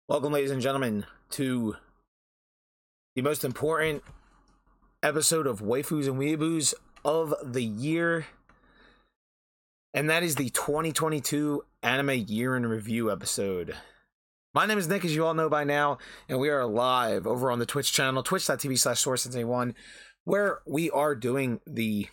Welcome, ladies and gentlemen, to the most important episode of Waifus and Weeaboos of the year, and that is the 2022 Anime Year in Review episode. My name is Nick, as you all know by now, and we are live over on the Twitch channel, twitch.tv/SourceSensei1, where we are doing the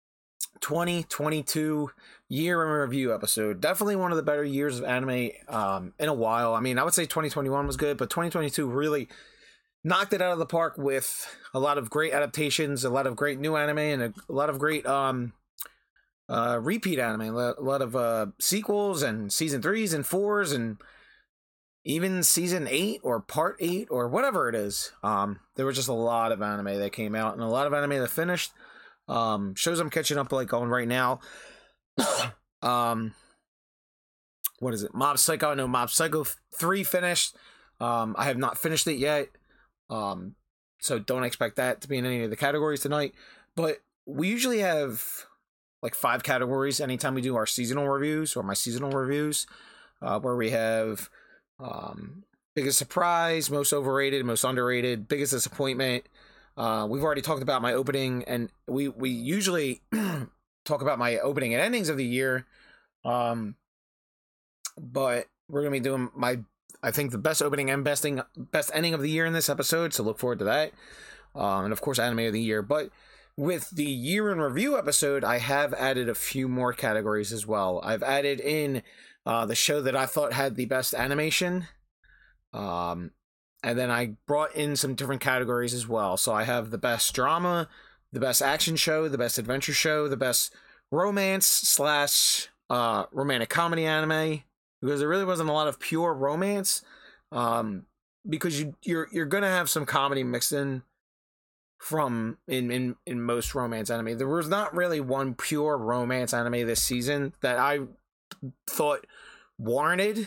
2022 year in review episode. Definitely one of the better years of anime in a while. I mean, I would say 2021 was good, but 2022 really knocked it out of the park with a lot of great adaptations, a lot of great new anime, and a lot of great repeat anime, a lot of sequels and season 3s and 4s and even season 8 or part 8 or whatever it is. There was just a lot of anime that came out and a lot of anime that finished. Shows I'm catching up on right now. What is it? Mob Psycho. I know Mob Psycho 3 finished. I have not finished it yet. So don't expect that to be in any of the categories tonight. But we usually have like 5 categories anytime we do our seasonal reviews or my seasonal reviews, where we have biggest surprise, most overrated, most underrated, biggest disappointment. We've already talked about my opening, and we usually talk about my opening and endings of the year. But we're gonna be doing I think the best opening and best ending of the year in this episode, so look forward to that. And of course, anime of the year. But with the year in review episode, I have added a few more categories as well. I've added in the show that I thought had the best animation. And then I brought in some different categories as well. So I have the best drama, the best action show, the best adventure show, the best romance / romantic comedy anime, because there really wasn't a lot of pure romance. Because you're gonna have some comedy mixed in from in most romance anime. There was not really one pure romance anime this season that I thought warranted.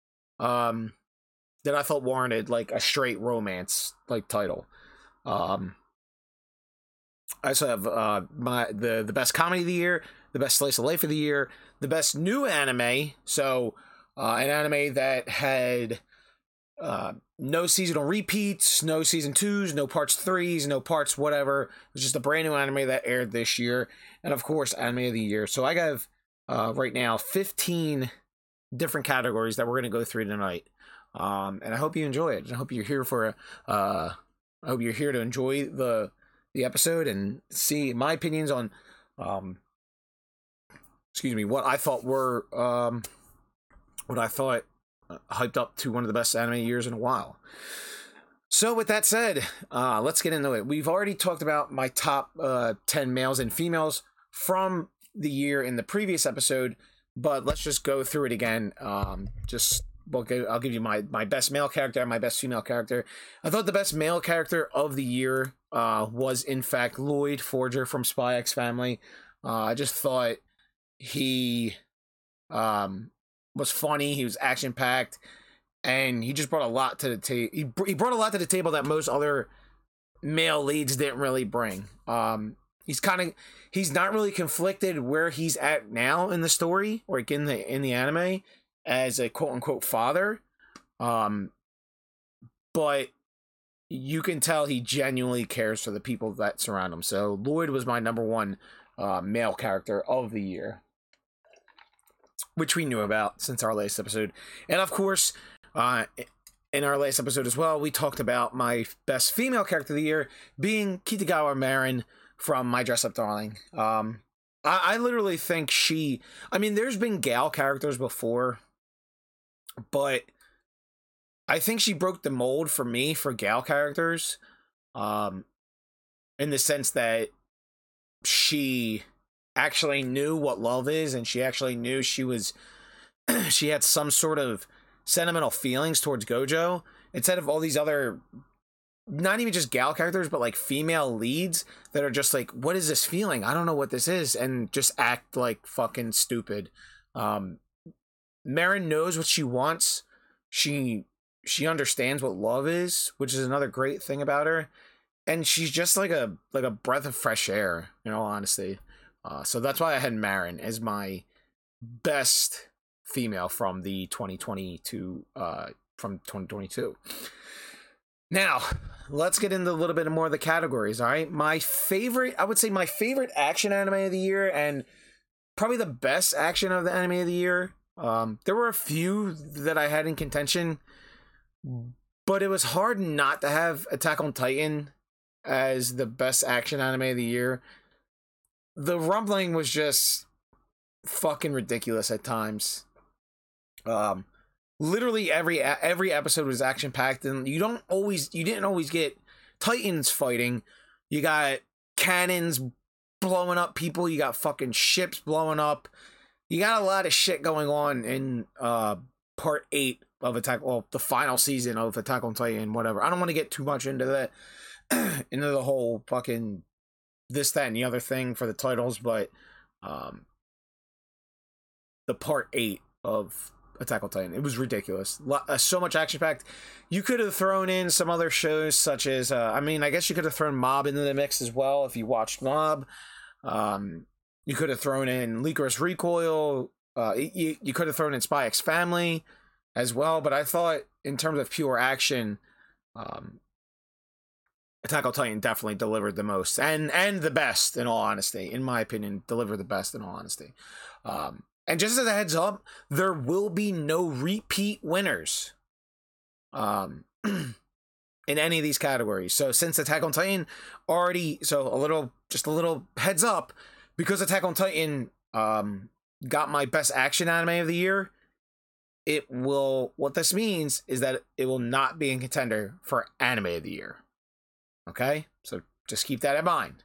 Like a straight romance like title. I also have the best comedy of the year, the best slice of life of the year, the best new anime. So an anime that had no seasonal repeats, no season 2s, no parts 3s, no parts whatever. It was just a brand new anime that aired this year, and of course anime of the year. So I have right now 15 different categories that we're going to go through tonight. And I hope you enjoy it. I hope you're here I hope you're here to enjoy the episode and see my opinions on what I thought were hyped up to one of the best anime years in a while. So with that said, let's get into it. We've already talked about my top 10 males and females from the year in the previous episode, but let's just go through it again. I'll give you my best male character and my best female character. I thought the best male character of the year was, in fact, Lloyd Forger from Spy X Family. I just thought he was funny. He was action-packed, and he just brought a lot to the table. He brought a lot to the table that most other male leads didn't really bring. He's not really conflicted where he's at now in the story, or like in the anime, as a quote-unquote father, but you can tell he genuinely cares for the people that surround him. So Lloyd was my number one male character of the year, which we knew about since our last episode. And of course, in our last episode as well, we talked about my best female character of the year being Kitagawa Marin from My Dress Up Darling. I literally think there's been gal characters before, but I think she broke the mold for me for gal characters, in the sense that she actually knew what love is, and she actually knew she had some sort of sentimental feelings towards Gojo, instead of all these other, not even just gal characters, but like female leads that are just like, what is this feeling? I don't know what this is, and just act like fucking stupid. Marin knows what she wants. She understands what love is, which is another great thing about her. And she's just like a breath of fresh air, in all honesty. So that's why I had Marin as my best female from the 2022 from 2022. Now, let's get into a little bit more of the categories, all right? I would say my favorite action anime of the year, and probably the best action of the anime of the year. There were a few that I had in contention, but it was hard not to have Attack on Titan as the best action anime of the year. The rumbling was just fucking ridiculous at times. Literally every episode was action packed, and you didn't always get Titans fighting. You got cannons blowing up people. You got fucking ships blowing up. You got a lot of shit going on in part 8 of the final season of Attack on Titan. Whatever. I don't want to get too much into that, into the whole fucking this, that, and the other thing for the titles, but the part 8 of Attack on Titan, it was ridiculous. So much action packed. You could have thrown in some other shows such as I guess you could have thrown Mob into the mix as well if you watched Mob. You could have thrown in Lycoris Recoil. You could have thrown in Spy X Family as well, but I thought in terms of pure action, Attack on Titan definitely delivered the most and the best, in all honesty. In my opinion, delivered the best, in all honesty. And just as a heads up, there will be no repeat winners in any of these categories. So since Attack on Titan a little heads up, because Attack on Titan got my best action anime of the year, what this means is that it will not be in contender for anime of the year. Okay? So just keep that in mind.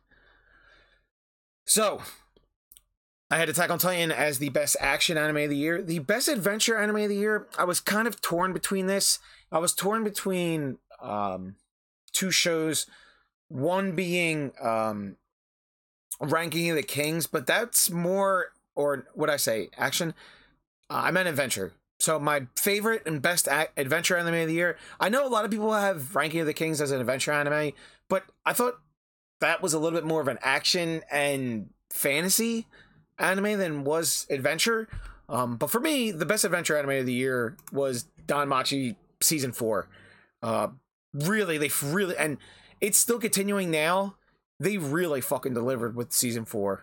So I had Attack on Titan as the best action anime of the year. The best adventure anime of the year, I was kind of torn between this. I was torn between two shows. One being Ranking of the Kings, but that's more, or what I say, action? I meant adventure. So my favorite and best adventure anime of the year. I know a lot of people have Ranking of the Kings as an adventure anime, but I thought that was a little bit more of an action and fantasy anime than was adventure. But for me, the best adventure anime of the year was Danmachi season 4. Really, and it's still continuing now. They really fucking delivered with season 4.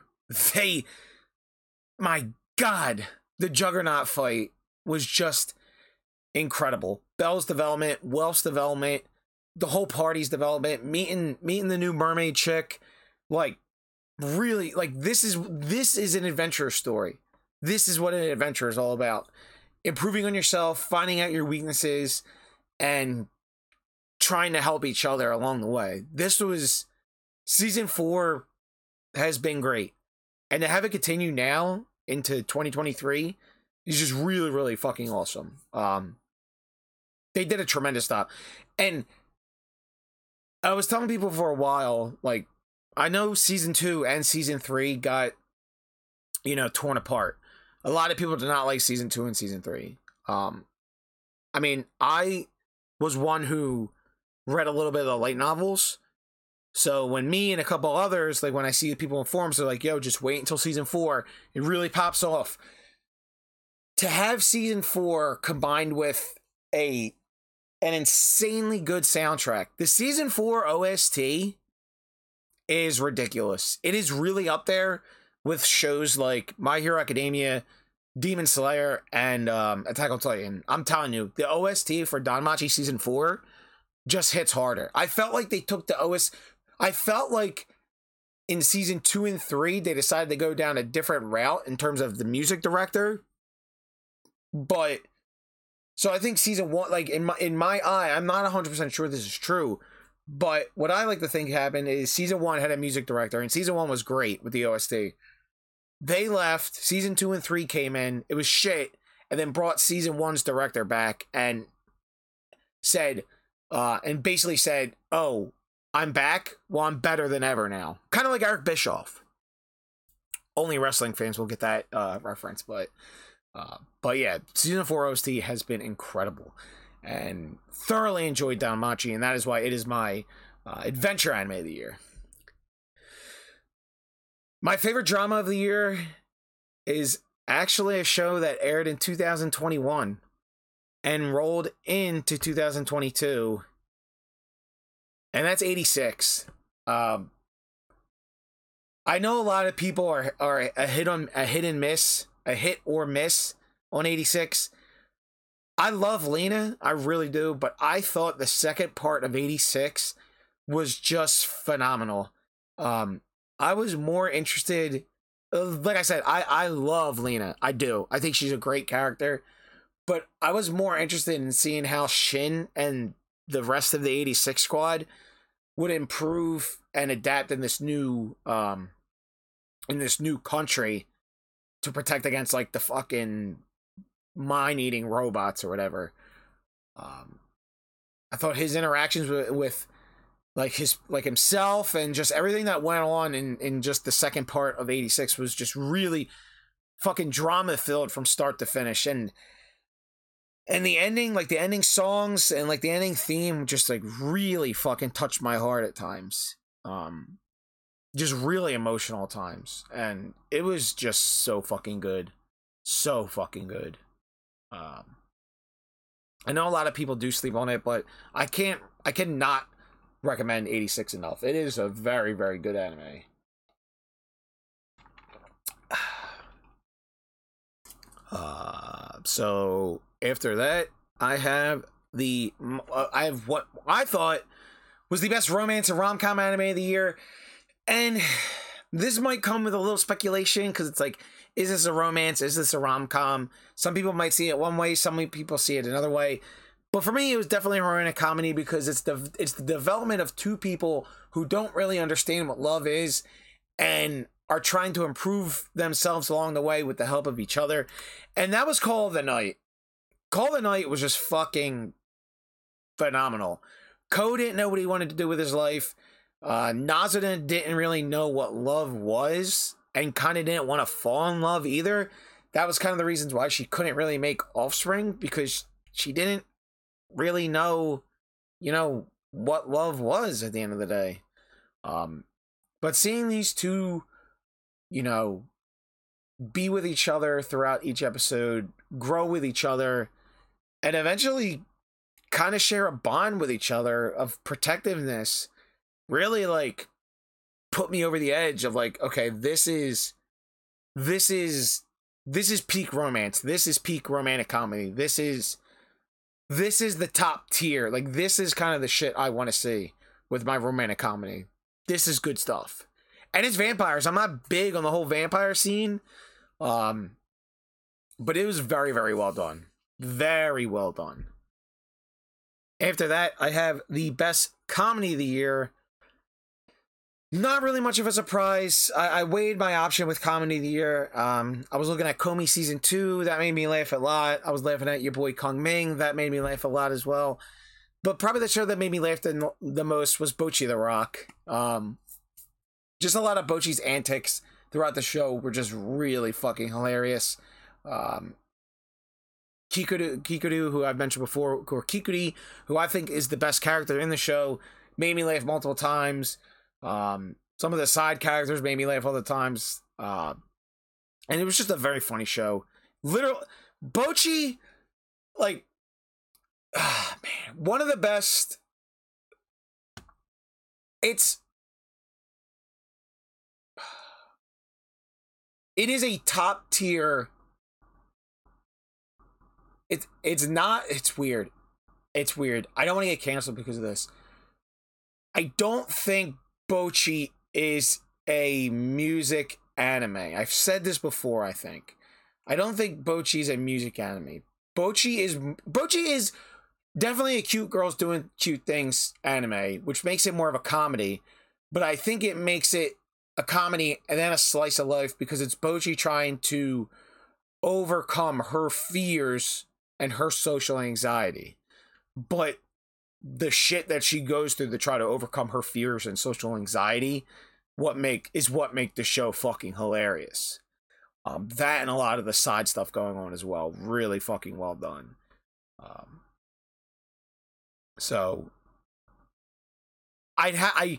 My God, the Juggernaut fight was just incredible. Belle's development, Welf's development, the whole party's development, meeting the new mermaid chick, like, really, like, this is an adventure story. This is what an adventure is all about. Improving on yourself, finding out your weaknesses, and trying to help each other along the way. Season 4 has been great. And to have it continue now into 2023 is just really, really fucking awesome. They did a tremendous job. And I was telling people for a while, like, I know season 2 and season 3 got, torn apart. A lot of people did not like season 2 and season 3. I was one who read a little bit of the light novels. So when me and a couple others, like, when I see people in forums, they're like, yo, just wait until season 4. It really pops off. To have season 4 combined with an insanely good soundtrack. The season 4 OST is ridiculous. It is really up there with shows like My Hero Academia, Demon Slayer, and Attack on Titan. I'm telling you, the OST for Danmachi season 4 just hits harder. I felt like they took the OST. I felt like in season 2 and 3, they decided to go down a different route in terms of the music director. But so I think season 1, like, in my eye, I'm not 100% sure this is true, but what I like to think happened is season 1 had a music director, and season 1 was great with the OST. They left, season 2 and 3 came in, it was shit, and then brought season 1's director back and basically said, oh, I'm back? Well, I'm better than ever now. Kind of like Eric Bischoff. Only wrestling fans will get that reference, but yeah, season 4 OST has been incredible, and thoroughly enjoyed Danmachi, and that is why it is my adventure anime of the year. My favorite drama of the year is actually a show that aired in 2021. and rolled into 2022, and that's 86. I know a lot of people are a hit or miss on 86. I love Lena, I really do, but I thought the second part of 86 was just phenomenal. I was more interested, like I said, I love Lena, I do. I think she's a great character, but I was more interested in seeing how Shin and the rest of the 86 squad would improve and adapt in this new country to protect against like the fucking mind-eating robots or whatever. I thought his interactions with like himself and just everything that went on in just the second part of 86 was just really fucking drama filled from start to finish. And the ending, like the ending songs and like the ending theme just like really fucking touched my heart at times. Just really emotional at times. And it was just so fucking good. So fucking good. I know a lot of people do sleep on it, but I cannot recommend 86 enough. It is a very, very good anime. So after that, I have what I thought was the best romance and rom-com anime of the year. And this might come with a little speculation because it's like, is this a romance? Is this a rom-com? Some people might see it one way, some people see it another way. But for me, it was definitely a romantic comedy because it's the development of two people who don't really understand what love is and are trying to improve themselves along the way with the help of each other. And that was Call of the Night. Call of the Night was just fucking phenomenal. Ko didn't know what he wanted to do with his life. Nazuna didn't really know what love was and kind of didn't want to fall in love either. That was kind of the reasons why she couldn't really make offspring, because she didn't really know, what love was at the end of the day. But seeing these two, be with each other throughout each episode, grow with each other, and eventually kind of share a bond with each other of protectiveness, really like put me over the edge of like, okay, this is peak romance. This is peak romantic comedy. This is the top tier. Like, this is kind of the shit I want to see with my romantic comedy. This is good stuff. And it's vampires. I'm not big on the whole vampire scene. But it was very, very well done. Very well done. After that, I have the best comedy of the year. Not really much of a surprise. I weighed my option with comedy of the year. I was looking at Komi Season 2. That made me laugh a lot. I was laughing at your boy Kung Ming. That made me laugh a lot as well. But probably the show that made me laugh the most was Bocchi the Rock. Just a lot of Bocchi's antics throughout the show were just really fucking hilarious. Kikuru, who I've mentioned before, or Kikuri, who I think is the best character in the show, made me laugh multiple times. Some of the side characters made me laugh all the times. And it was just a very funny show. Literally, Bocchi, like, man, one of the best. It is a top tier. It's weird. It's weird. I don't want to get canceled because of this. I don't think Bocchi is a music anime. I've said this before, I think. I don't think Bocchi is a music anime. Bocchi is definitely a cute girls doing cute things anime, which makes it more of a comedy. But I think it makes it a comedy and then a slice of life because it's Bocchi trying to overcome her fears and her social anxiety. But the shit that she goes through to try to overcome her fears and social anxiety, what make the show fucking hilarious. That and a lot of the side stuff going on as well, really fucking well done. So I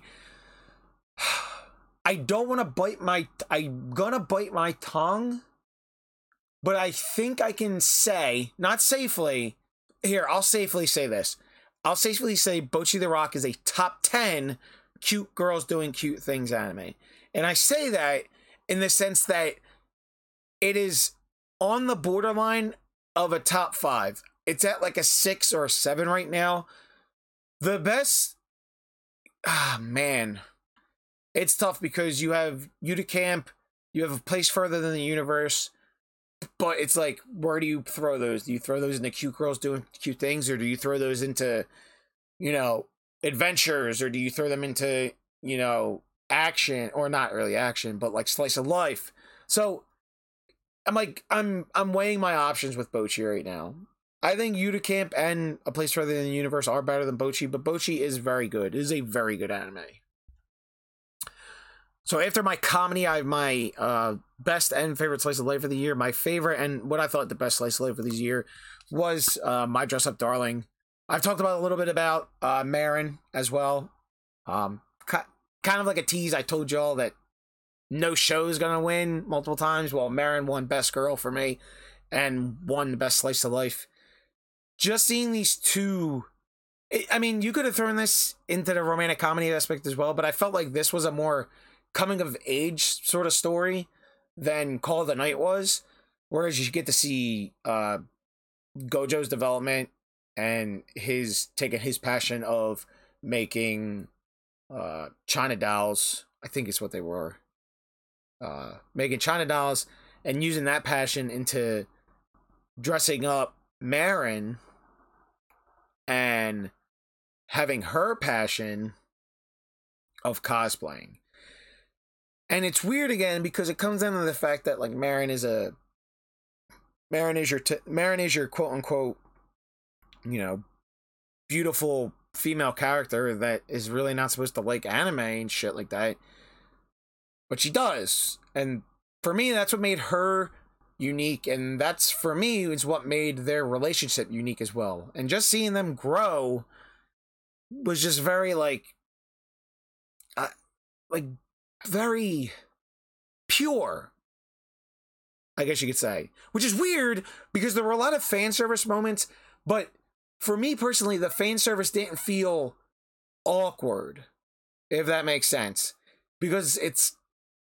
don't want to I'm gonna bite my tongue, but I think I can say, not safely, here, I'll safely say this. I'll safely say Bocchi the Rock is a top 10 cute girls doing cute things anime. And I say that in the sense that it is on the borderline of a top 5. It's at like a 6 or a 7 right now. The best... man. It's tough because you have Unicamp, you have A Place Further Than the Universe, but it's like, where do you throw those? Do you throw those into cute girls doing cute things, or do you throw those into, you know, adventures, or do you throw them into, you know, action, or not really action, but like slice of life? So I'm like, I'm weighing my options with Bocchi right now. I think Unicamp and A Place Further Than the Universe are better than Bocchi, but Bocchi is very good. It is a very good anime. So after my comedy, I have my best and favorite slice of life of the year. My favorite and what I thought the best slice of life of this year was My Dress Up Darling. I've talked about a little bit about Marin as well. Kind of like a tease. I told y'all that no show is going to win multiple times. Well, Marin won Best Girl for me and won the best slice of life. Just seeing these two... I mean, you could have thrown this into the romantic comedy aspect as well, but I felt like this was a more coming of age sort of story than Call of the Night was, whereas you get to see Gojo's development and his taking his passion of making China dolls. I think it's what they were, making China dolls and using that passion into dressing up Marin and having her passion of cosplaying. And it's weird again because it comes down to the fact that like Marin is your quote unquote, you know, beautiful female character that is really not supposed to like anime and shit like that, but she does. And for me, that's what made her unique, and that's for me is what made their relationship unique as well. And just seeing them grow was just very like very pure, I guess you could say, which is weird because there were a lot of fan service moments, but for me personally, the fan service didn't feel awkward, if that makes sense, because it's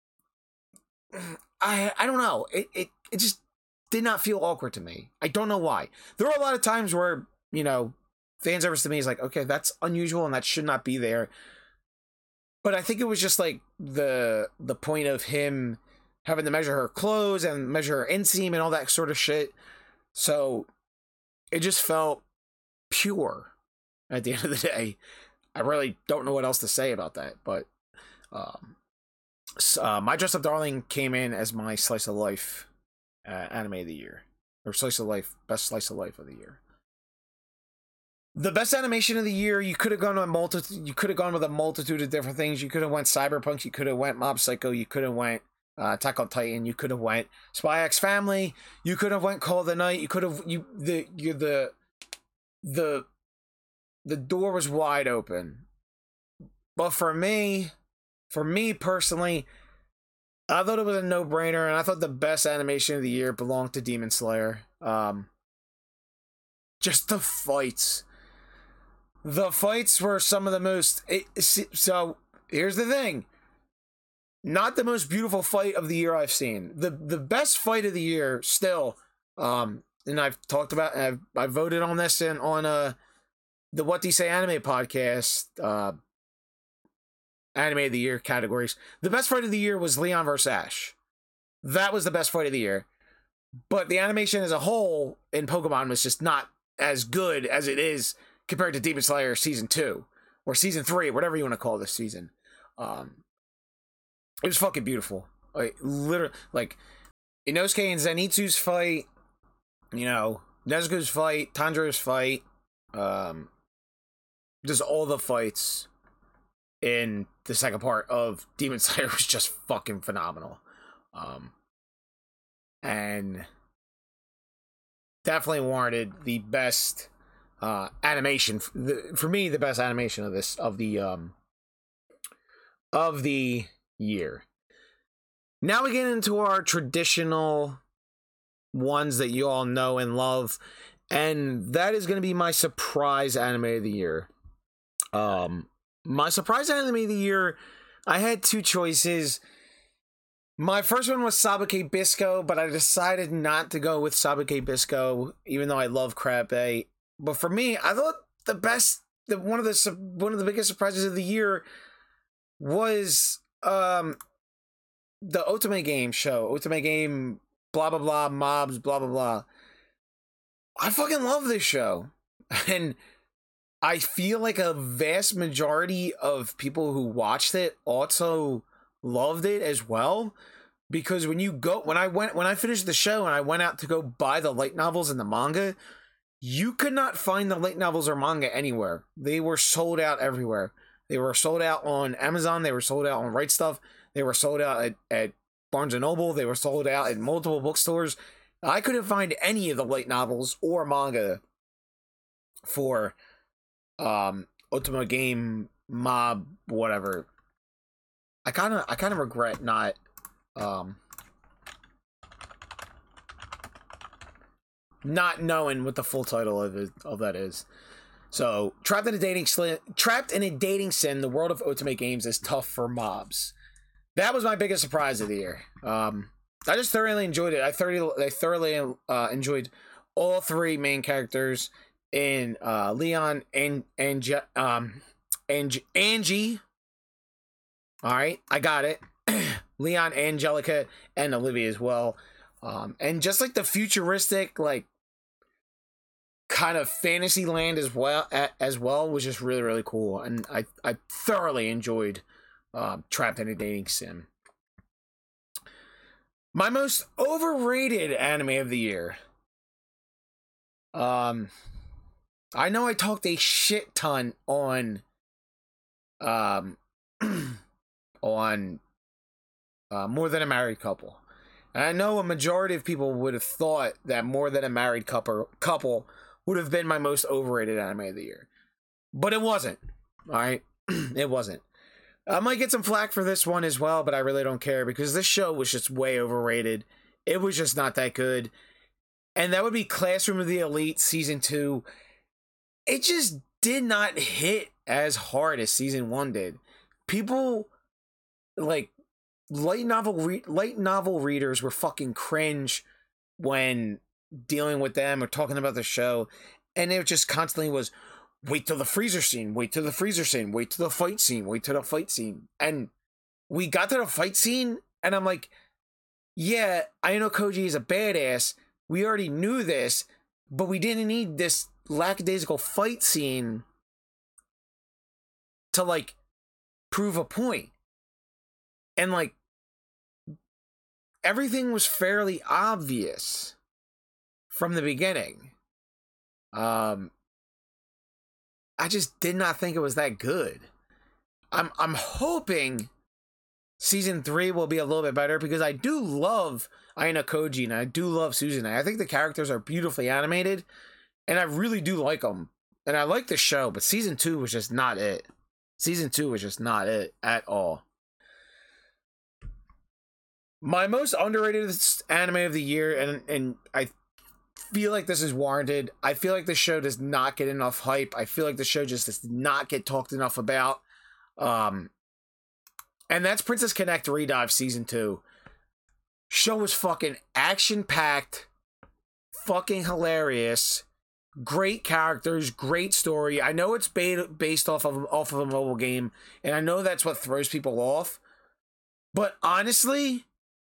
I don't know, it just did not feel awkward to me. I don't know why. There were a lot of times where, you know, fan service to me is like, okay, that's unusual and that should not be there. But I think it was just like the point of him having to measure her clothes and measure her inseam and all that sort of shit. So it just felt pure at the end of the day. I really don't know what else to say about that. But My Dress Up Darling came in as my slice of life anime of the year. Or slice of life, best slice of life of the year. The best animation of the year, you could have gone with a multitude of different things. You could have went Cyberpunk, you could have went Mob Psycho, you could have went Attack on Titan, you could have went Spy X Family, you could have went Call of the Night, you could have the door was wide open. But for me personally, I thought it was a no-brainer, and I thought the best animation of the year belonged to Demon Slayer. Just the fights. The fights were some of the most... So, here's the thing. Not the most beautiful fight of the year I've seen. The best fight of the year, still, and I've talked about, and I voted on this on the What Do You Say Anime podcast, Anime of the Year categories. The best fight of the year was Leon vs. Ash. That was the best fight of the year. But the animation as a whole in Pokemon was just not as good as it is compared to Demon Slayer Season 2 or Season 3, whatever you want to call this season. It was fucking beautiful. Like, literally, like, Inosuke and Zenitsu's fight, you know, Nezuko's fight, Tanjiro's fight, just all the fights in the second part of Demon Slayer was just fucking phenomenal. And definitely warranted the best animation for me, the best animation of the year. Now we get into our traditional ones that you all know and love, And that is going to be my surprise anime of the year. My surprise anime of the year, I had two choices. My first one was Sabake Bisco, but I decided not to go with Sabake Bisco, even though I love Crab A. But for me, I thought one of the biggest surprises of the year was the Otome Game show. Otome Game, blah blah blah, mobs, blah blah blah. I fucking love this show, and I feel like a vast majority of people who watched it also loved it as well, because when I finished the show and I went out to go buy the light novels and the manga, you could not find the light novels or manga anywhere. They were sold out everywhere. They were sold out on Amazon, they were sold out on Right Stuff, they were sold out at Barnes & Noble, they were sold out at multiple bookstores. I couldn't find any of the light novels or manga for Ultimate Game Mob whatever. I kind of regret not not knowing what the full title of that is. So, trapped in a dating sin, the world of Ultimate Games is tough for mobs. That was my biggest surprise of the year. I just thoroughly enjoyed it. I thoroughly enjoyed all three main characters in Leon and Angie. All right, I got it. Leon, Angelica, and Olivia as well. And just like the futuristic, like kind of fantasy land as well was just really, really cool. And I thoroughly enjoyed Trapped in a Dating Sim. My most overrated anime of the year. I know I talked a shit ton on on More Than a Married Couple. And I know a majority of people would have thought that More Than a Married Couple would have been my most overrated anime of the year. But it wasn't. Alright? It wasn't. I might get some flack for this one as well, but I really don't care because this show was just way overrated. It was just not that good. And that would be Classroom of the Elite Season 2. It just did not hit as hard as Season 1 did. People, like, light novel readers were fucking cringe when dealing with them or talking about the show. And it just constantly was, wait till the freezer scene, wait till the freezer scene, wait till the fight scene, wait till the fight scene. And we got to the fight scene, and I'm like, yeah, Ayano Koji is a badass. We already knew this, but we didn't need this lackadaisical fight scene to, like, prove a point. And, like, everything was fairly obvious from the beginning. I just did not think it was that good. I'm hoping Season 3 will be a little bit better because I do love Ayano Koji and I do love Suzune. I think the characters are beautifully animated and I really do like them. And I like the show, but Season 2 was just not it. Season 2 was just not it at all. My most underrated anime of the year, and I feel like this is warranted. I feel like the show does not get enough hype. I feel like the show just does not get talked enough about. And that's Princess Connect Redive Season 2. Show was fucking action-packed, fucking hilarious, great characters, great story. I know it's based off of a mobile game, and I know that's what throws people off. But honestly,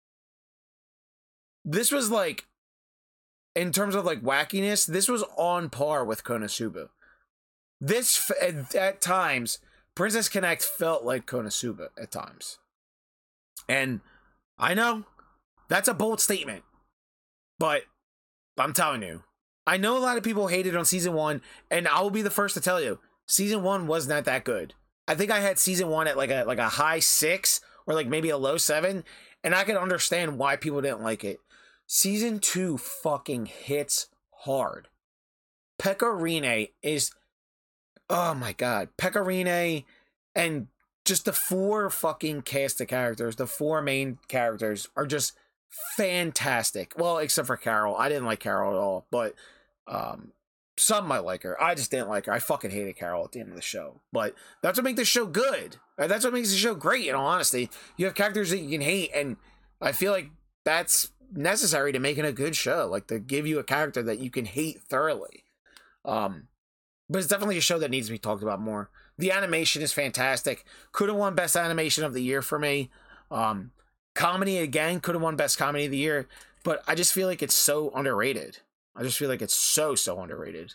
this was like, in terms of like wackiness, this was on par with Konosuba. This, at times, Princess Connect felt like Konosuba at times. And I know that's a bold statement, but I'm telling you, I know a lot of people hated on Season 1, and I will be the first to tell you, Season 1 was not that good. I think I had Season 1 at like a high 6 or like maybe a low 7, and I can understand why people didn't like it. Season 2 fucking hits hard. Pecorine is, oh my god, Pecorine and just the four fucking cast of characters, the four main characters are just fantastic. Well, except for Carol. I didn't like Carol at all, but some might like her. I just didn't like her. I fucking hated Carol at the end of the show. But that's what makes the show good. That's what makes the show great, in all honesty. You have characters that you can hate, and I feel like that's necessary to making a good show. Like, to give you a character that you can hate thoroughly. But it's definitely a show that needs to be talked about more. The animation is fantastic. Could have won Best Animation of the Year for me. Comedy, again, could have won Best Comedy of the Year. But I just feel like it's so underrated. I just feel like it's so underrated.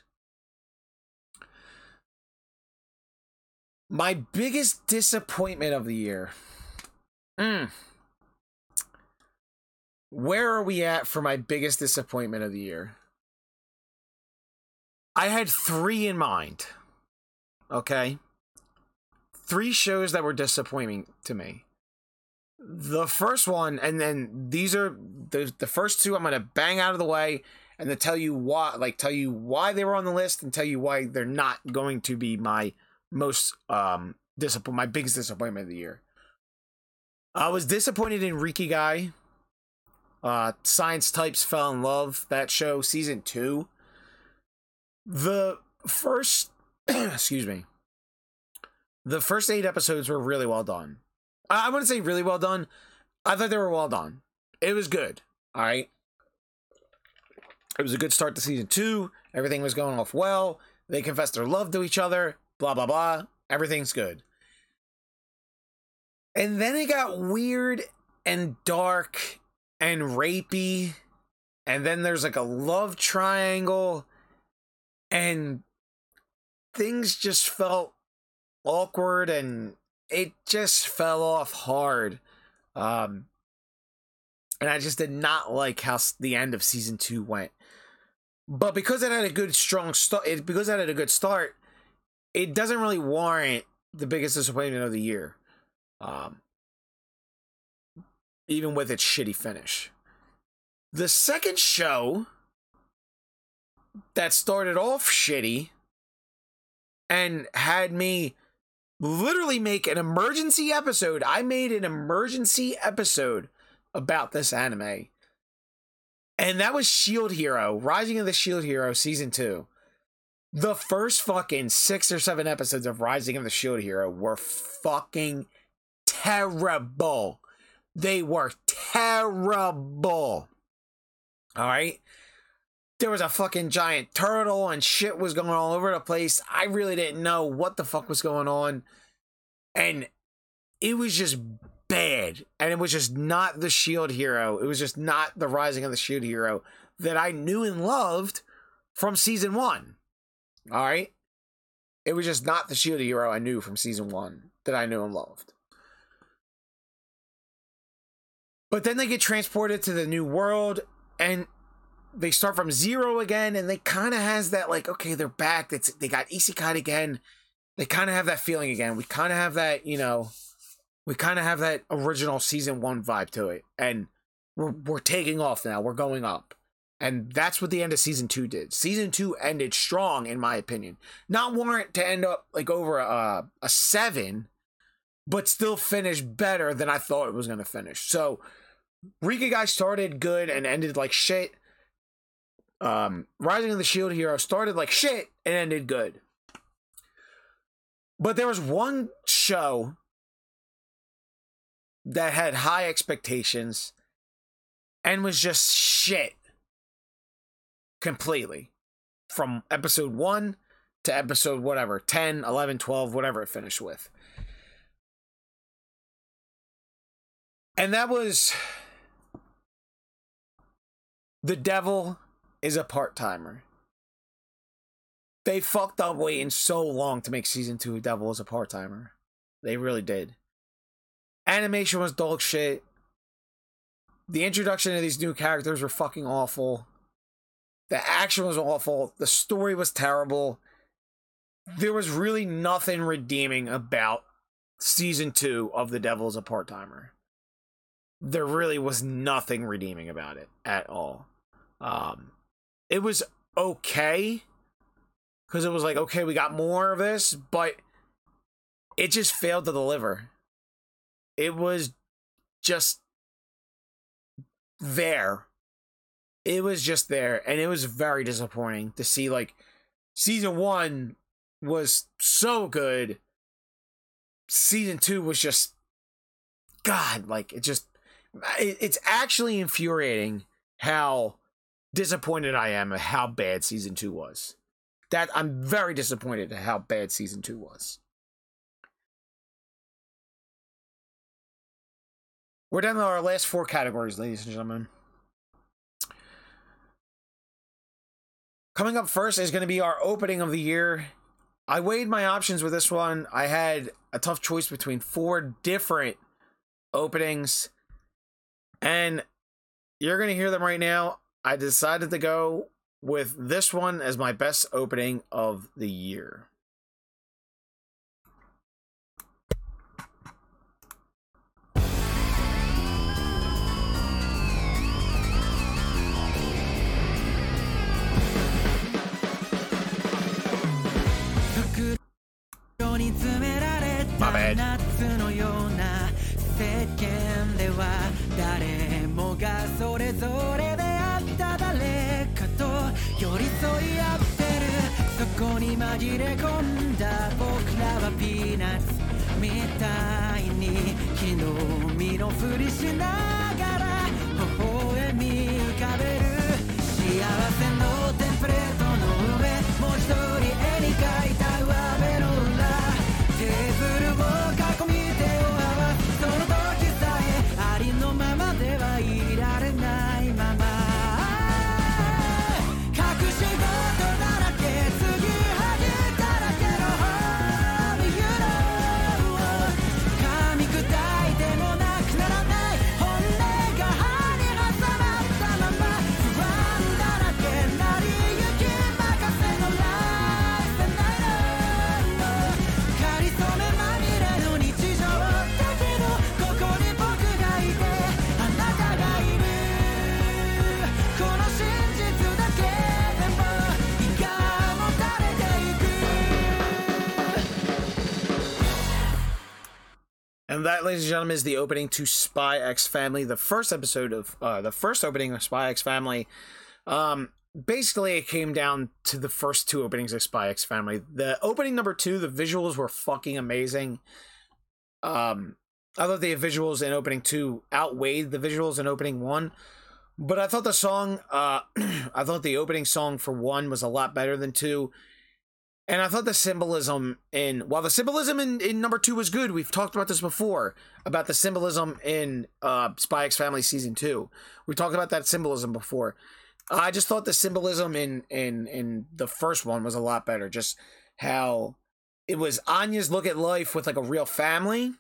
My biggest disappointment of the year. Where are we at for my biggest disappointment of the year? I had 3 in mind. Okay? 3 shows that were disappointing to me. The first one, and then these are the first 2 I'm going to bang out of the way and then tell you why they were on the list and tell you why they're not going to be my most my biggest disappointment of the year. I was disappointed in Rikigai. Science Types Fell in Love, that show, season 2. The first excuse me. The first 8 episodes were really well done. I wouldn't say really well done. I thought they were well done. It was good. All right. It was a good start to season 2. Everything was going off well. They confessed their love to each other. Blah, blah, blah. Everything's good. And then it got weird and dark and rapey. And then there's like a love triangle. And things just felt awkward and it just fell off hard. And I just did not like how the end of season 2 went. But because it had a good strong start, it doesn't really warrant the biggest disappointment of the year. Even with its shitty finish. The second show that started off shitty and had me literally make an emergency episode. I made an emergency episode about this anime. And that was Shield Hero, Rising of the Shield Hero season 2. The first fucking 6 or 7 episodes of Rising of the Shield Hero were fucking terrible. They were terrible. Alright? There was a fucking giant turtle and shit was going all over the place. I really didn't know what the fuck was going on. And it was just bad. And it was just not the Shield Hero. It was just not the Rising of the Shield Hero that I knew and loved from season 1. Alright? It was just not the Shield Hero I knew from season 1 that I knew and loved. But then they get transported to the new world and they start from 0 again, and they kind of has that, like, okay, they're back. They got Isekai again. They kind of have that feeling again. We kind of have that, we kind of have that original season 1 vibe to it. And we're taking off now. We're going up. And that's what the end of season 2 did. Season 2 ended strong, in my opinion. Not warrant to end up, like, over a 7, but still finish better than I thought it was going to finish. So, Rikigai started good and ended like shit. Rising of the Shield Hero started like shit and ended good. But there was one show that had high expectations and was just shit completely. From episode 1 to episode whatever, 10, 11, 12, whatever it finished with. And that was The Devil is a Part-Timer. They fucked up waiting so long to make season 2 of Devil is a Part-Timer. They really did. Animation was dog shit. The introduction of these new characters were fucking awful. The action was awful. The story was terrible. There was really nothing redeeming about season 2 of The Devil is a Part-Timer. There really was nothing redeeming about it at all. It was okay, because it was like, okay, we got more of this, but it just failed to deliver. It was just there. It was just there, and it was very disappointing to see, like, season 1 was so good. Season 2 was just, God, like, it's actually infuriating how disappointed I am at how bad season 2 was. That I'm very disappointed at how bad season 2 was. We're down to our last 4 categories, ladies and gentlemen. Coming up first is going to be our opening of the year. I weighed my options with this one. I had a tough choice between 4 different openings, and you're going to hear them right now. I decided to go with this one as my best opening of the year. My bad. 世間では誰もがそれぞれであった誰かと寄り添い合ってるそこに紛れ込んだ僕らはピーナッツみたいに昨日身のふりしながら微笑み浮かべる幸せのテンプレートの上文字通り絵に描いた上辺の裏テーブルを囲み手を合わすその時さえありのままではいられないまま隠し事だらけ継ぎはぎだらけの Home You know 噛み砕いてもなくならない本音が歯に挟まったまま不安だらけなりゆき任せのライフナイトかりそめまみれの日常だけどここに僕がいてあなたがいるこの真実だけでも胃がもたれていく And that, ladies and gentlemen, is the opening to Spy X Family, the first episode of the first opening of Spy X Family. Basically, it came down to the first 2 openings of Spy X Family. The opening number 2, the visuals were fucking amazing. I thought the visuals in opening 2 outweighed the visuals in opening 1. But I thought the song, I thought the opening song for 1 was a lot better than 2. And I thought the symbolism while the symbolism in number 2 was good, we've talked about this before, about the symbolism in Spy X Family Season 2. We talked about that symbolism before. I just thought the symbolism in the first one was a lot better. Just how it was Anya's look at life with like a real family.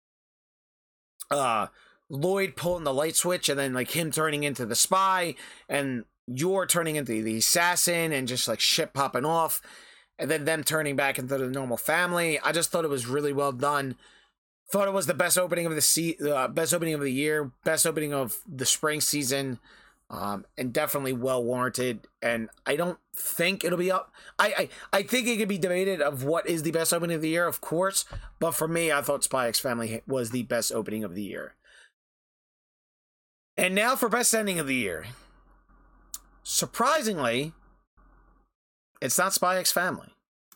Lloyd pulling the light switch and then like him turning into the spy and Yor turning into the assassin and just like shit popping off. And then them turning back into the normal family. I just thought it was really well done. Thought it was the best opening of the best opening of the year, best opening of the spring season, and definitely well warranted. And I don't think it'll be up. I think it could be debated of what is the best opening of the year, of course. But for me, I thought Spy X Family was the best opening of the year. And now for best ending of the year. Surprisingly, it's not Spy X Family.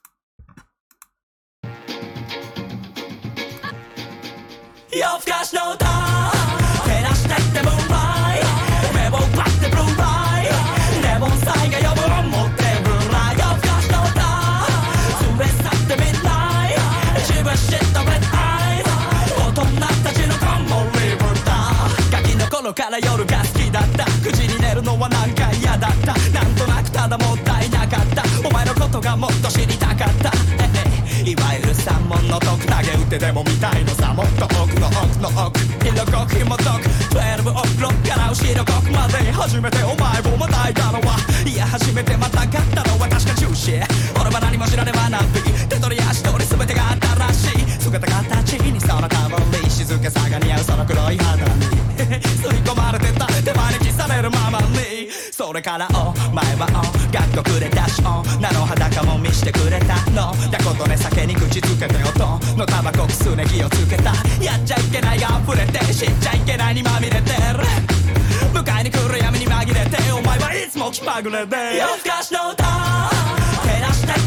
You've got no doubt. Can I stack the moonlight? Never back the blue light. Never sign a young more table light. You've got no doubt. To rest at the midnight. She was shit the red eyes. 大人たちのコンボリブだ。ガキの頃から夜が好きだった。9時に寝るのはなんか嫌だった。なんとなくただもったいなかった。お前のことがもっと知りたかった。いわゆる三文の徳投げ打ってでも見たいのさもっと奥の奥の奥色濃く紐解く12オクロックから後ろ国まで初めてお前をまたいたのはいや初めてまた勝ったのは確か中止俺は何も知らねばなび手取り足取り全てが新しい姿形にその香り静けさが似合うその黒い肌に吸い込まれてた手招きされるままにそれからお前は学校くれたし女の裸も見してくれたのだことね酒に口つけて音のタバコくすね気をつけたやっちゃいけないが溢れて知っちゃいけないにまみれてる迎えに来る闇に紛れてお前はいつも気まぐれで夜更かしの歌照らして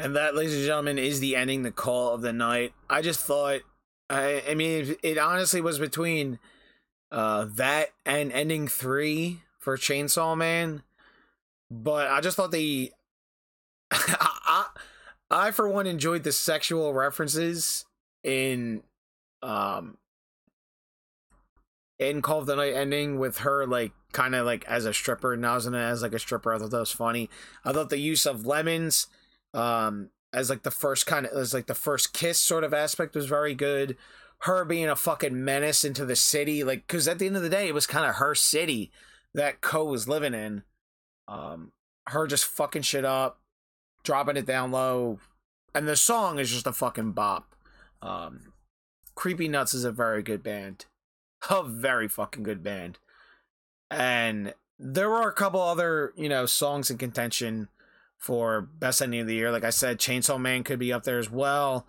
And that, ladies and gentlemen, is the ending, the call of the night. I just thought, I mean, it honestly was between that and ending 3 for Chainsaw Man. But I just thought I for one enjoyed the sexual references in Call of the Night ending, with her like kind of like as a stripper, Nazuna as like a stripper. I thought that was funny. I thought the use of lemons as like the first kiss sort of aspect was very good. Her being a fucking menace into the city, like, because at the end of the day it was kind of her city that Ko was living in. Her just fucking shit up, dropping it down low, and the song is just a fucking bop. Creepy Nuts is a very good band. A very fucking good band. And there were a couple other, songs in contention for best ending of the year. Like I said, Chainsaw Man could be up there as well.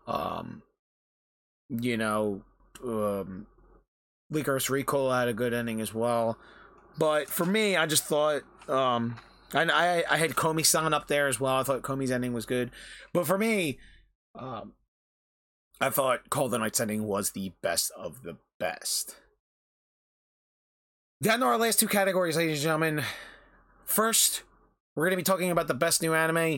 Licorice Recoil had a good ending as well. But for me, I just thought, I had Komi-san up there as well. I thought Komi's ending was good. But for me, I thought Call of the Night's ending was the best of the best. Down to our last 2 categories, ladies and gentlemen. First, we're going to be talking about the best new anime.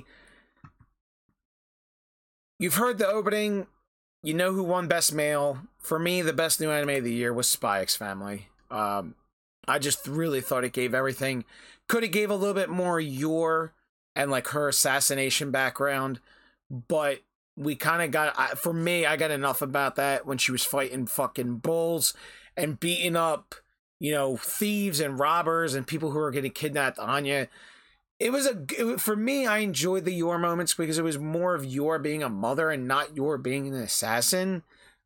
You've heard the opening. You know who won Best Male. For me, the best new anime of the year was Spy X Family. I just really thought it gave everything. Could have gave a little bit more Yor and like her assassination background, but we kind of got, for me, I got enough about that when she was fighting fucking bulls and beating up, thieves and robbers and people who were getting kidnapped. Anya. For me, I enjoyed the Yor moments because it was more of Yor being a mother and not Yor being an assassin.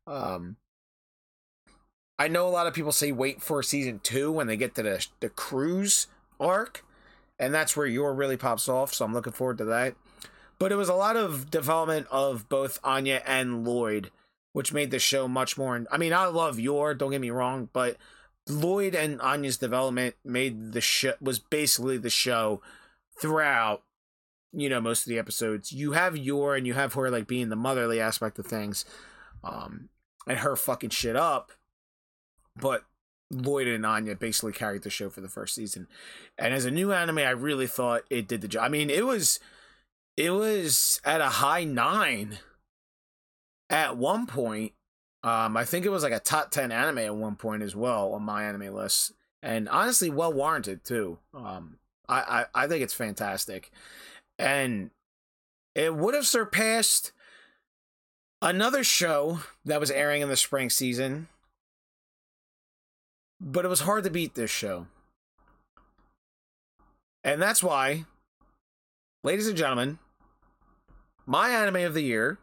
I know a lot of people say wait for season 2 when they get to the cruise arc, and that's where Yor really pops off, so I'm looking forward to that. But it was a lot of development of both Anya and Lloyd, which made the show much more... I mean, I love Yor, don't get me wrong, but Lloyd and Anya's development was basically the show throughout, most of the episodes. You have Yor and you have her like being the motherly aspect of things, and her fucking shit up, but Lloyd and Anya basically carried the show for the first season. And as a new anime, I really thought it did the job. I mean, it was at a high 9 at one point. I think it was like a top 10 anime at one point as well on my anime list, and honestly, well warranted too. I think it's fantastic, and it would have surpassed another show that was airing in the spring season, but it was hard to beat this show. And that's why, ladies and gentlemen, my anime of the year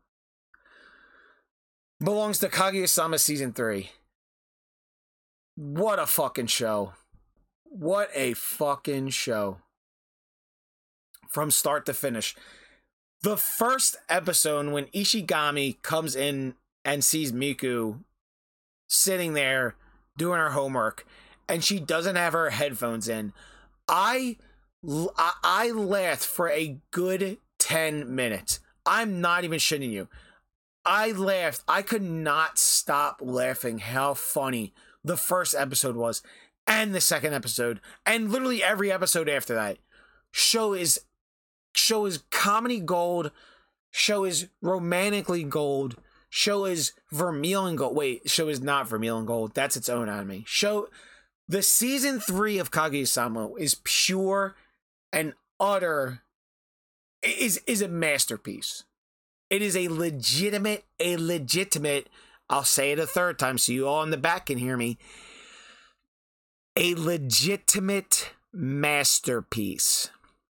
belongs to Kaguya-sama Season 3. What a fucking show. What a fucking show. From start to finish. The first episode, when Ishigami comes in and sees Miku sitting there doing her homework, and she doesn't have her headphones in, I laughed for a good 10 minutes. I'm not even shitting you. I laughed. I could not stop laughing how funny the first episode was, and the second episode, and literally every episode after that. Show is comedy gold. Show is romantically gold. Show is Vermilion Gold. Wait, show is not Vermilion Gold. That's its own anime. The season 3 of Kaguya-sama is pure and utter. Is a masterpiece. It is a legitimate. I'll say it a third time so you all in the back can hear me. A legitimate masterpiece.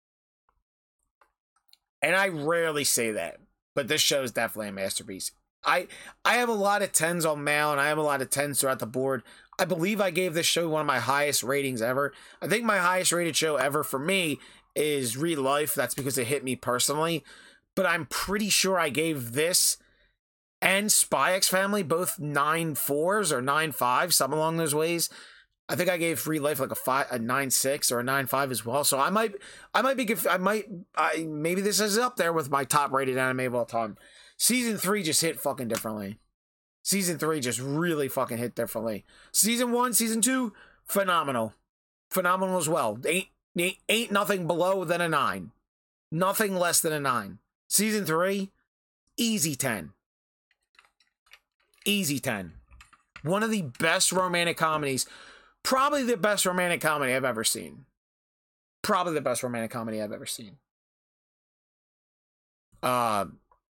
And I rarely say that, but this show is definitely a masterpiece. I have a lot of 10s on Mal, and I have a lot of 10s throughout the board. I believe I gave this show one of my highest ratings ever. I think my highest rated show ever for me is Real Life. That's because it hit me personally. But I'm pretty sure I gave this and Spy X Family both 9.4s or 9.5s, something along those ways. I think I gave Free Life like a 9.6 or a 9.5 as well. So I might be good. Maybe this is up there with my top rated anime of all time. Season 3 just hit fucking differently. Season 3 just really fucking hit differently. Season 1, Season 2, phenomenal. Phenomenal as well. Ain't nothing below than a 9. Nothing less than a 9. Season 3, easy 10. Easy 10. One of the best romantic comedies. Probably the best romantic comedy I've ever seen. Probably the best romantic comedy I've ever seen. I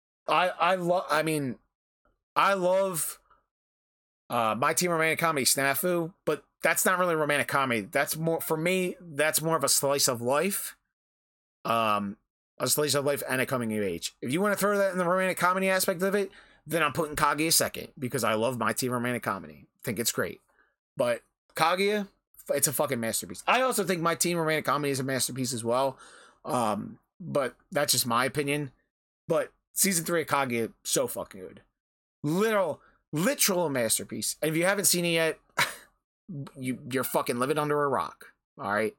love My Teen Romantic Comedy Snafu, but that's not really romantic comedy. That's more, for me, that's more of a slice of life. A slice of life and a coming of age. If you want to throw that in the romantic comedy aspect of it, then I'm putting Kaguya second, because I love My Teen Romantic Comedy. I think it's great. But Kaguya, it's a fucking masterpiece. I also think My Teen Romantic Comedy is a masterpiece as well. But that's just my opinion. But season 3 of Kaguya, so fucking good. Literal masterpiece. And if you haven't seen it yet, you're fucking living under a rock. All right.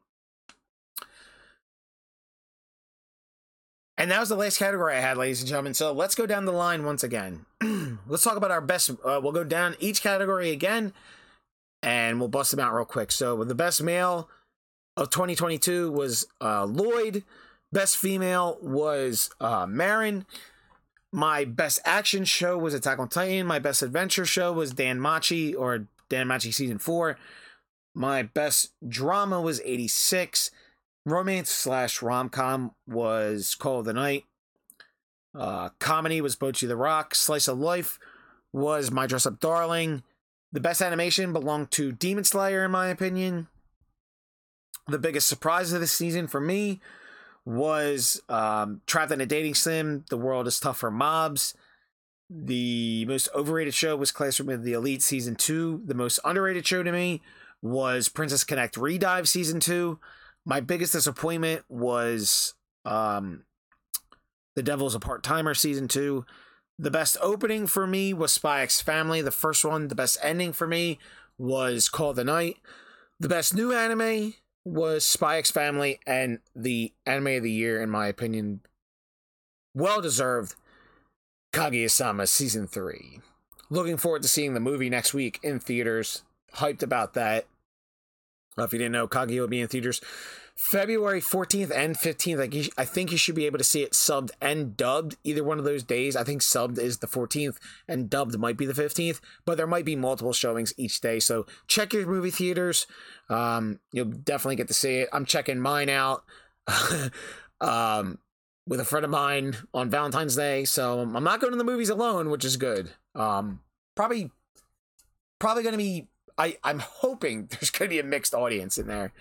And that was the last category I had, ladies and gentlemen. So let's go down the line once again. Let's talk about our best. We'll go down each category again, and we'll bust them out real quick. So the best male of 2022 was Lloyd. Best female was Marin. My best action show was Attack on Titan. My best adventure show was Danmachi, or Danmachi Season 4. My best drama was 86. Romance/rom-com was Call of the Night. Comedy was Bocchi the Rock. Slice of life was My Dress Up Darling. The best animation belonged to Demon Slayer, in my opinion. The biggest surprise of this season for me was Trapped in a Dating Sim, The World is Tough for Mobs. The most overrated show was Classroom of the Elite Season 2. The most underrated show to me was Princess Connect Redive Season 2. My biggest disappointment was The Devil's a Part-Timer Season 2. The best opening for me was Spy X Family, the first one. The best ending for me was Call of the Night. The best new anime was Spy X Family, and the anime of the year, in my opinion, well-deserved, Kaguya-sama Season 3. Looking forward to seeing the movie next week in theaters. Hyped about that. If you didn't know, Kaguya will be in theaters February 14th and 15th. I think you should be able to see it subbed and dubbed either one of those days. I think subbed is the 14th and dubbed might be the 15th, but there might be multiple showings each day. So check your movie theaters. You'll definitely get to see it. I'm checking mine out with a friend of mine on Valentine's Day. So I'm not going to the movies alone, which is good. Probably going to be, I'm hoping there's going to be a mixed audience in there.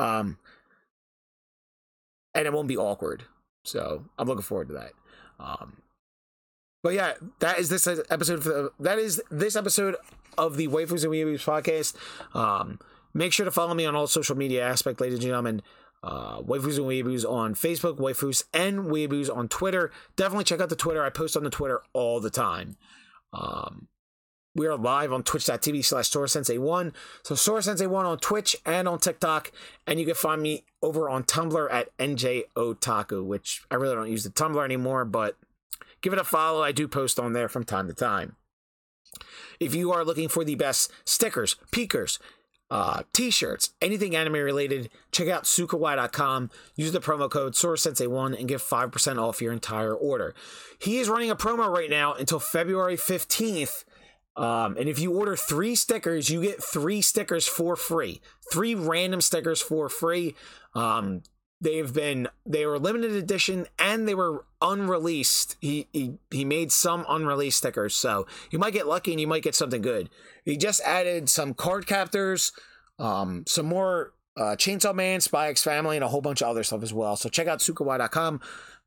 And it won't be awkward. So I'm looking forward to that. But yeah, that is this episode this episode of the Waifus and Weeaboos podcast. Make sure to follow me on all social media aspects, ladies and gentlemen. Waifus and Weeaboos on Facebook, Waifus and Weeaboos on Twitter. Definitely check out the Twitter. I post on the Twitter all the time. We are live on twitch.tv/SoraSensei1. So SoraSensei1 on Twitch and on TikTok. And you can find me over on Tumblr at NJOtaku, which I really don't use the Tumblr anymore, but give it a follow. I do post on there from time to time. If you are looking for the best stickers, peekers, t-shirts, anything anime related, check out sukawai.com. Use the promo code SoraSensei1 and get 5% off your entire order. He is running a promo right now until February 15th. And if you order 3 stickers, you get 3 stickers for free. 3 random stickers for free. They were limited edition and they were unreleased. He made some unreleased stickers, so you might get lucky and you might get something good. He just added some card captors, some more Chainsaw Man, Spy X Family, and a whole bunch of other stuff as well. So check out sukawai.com.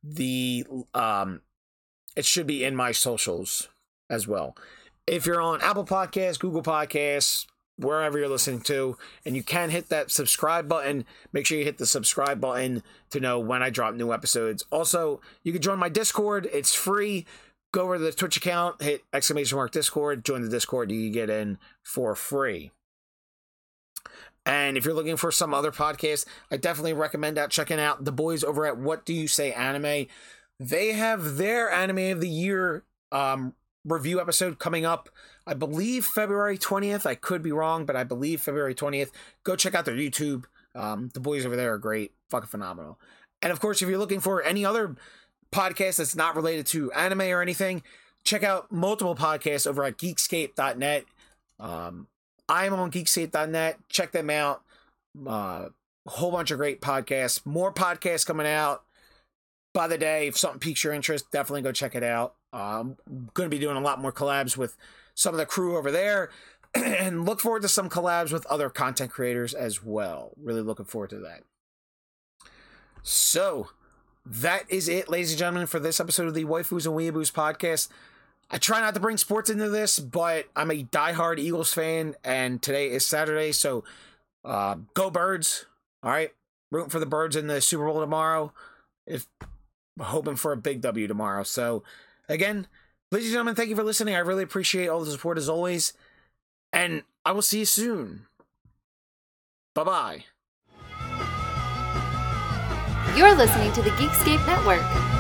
It should be in my socials as well. If you're on Apple Podcasts, Google Podcasts, wherever you're listening to, and you can hit that subscribe button, make sure you hit the subscribe button to know when I drop new episodes. Also, you can join my Discord. It's free. Go over to the Twitch account, hit !Discord, join the Discord. You can get in for free. And if you're looking for some other podcast, I definitely recommend checking out the boys over at What Do You Say Anime. They have their Anime of the Year review episode coming up, I believe February 20th. I could be wrong, but I believe February 20th. Go check out their YouTube. The boys over there are great. Fucking phenomenal. And of course, if you're looking for any other podcast that's not related to anime or anything, check out multiple podcasts over at Geekscape.net. I'm on Geekscape.net. Check them out. A whole bunch of great podcasts. More podcasts coming out by the day. If something piques your interest, definitely go check it out. I'm going to be doing a lot more collabs with some of the crew over there. And look forward to some collabs with other content creators as well. Really looking forward to that. So, that is it, ladies and gentlemen, for this episode of the Waifus and Weeaboos podcast. I try not to bring sports into this, but I'm a diehard Eagles fan, and today is Saturday, so go Birds. All right, rooting for the Birds in the Super Bowl tomorrow. Hoping for a big W tomorrow. So, again, ladies and gentlemen, thank you for listening. I really appreciate all the support as always, and I will see you soon. Bye-bye. You're listening to the Geekscape Network.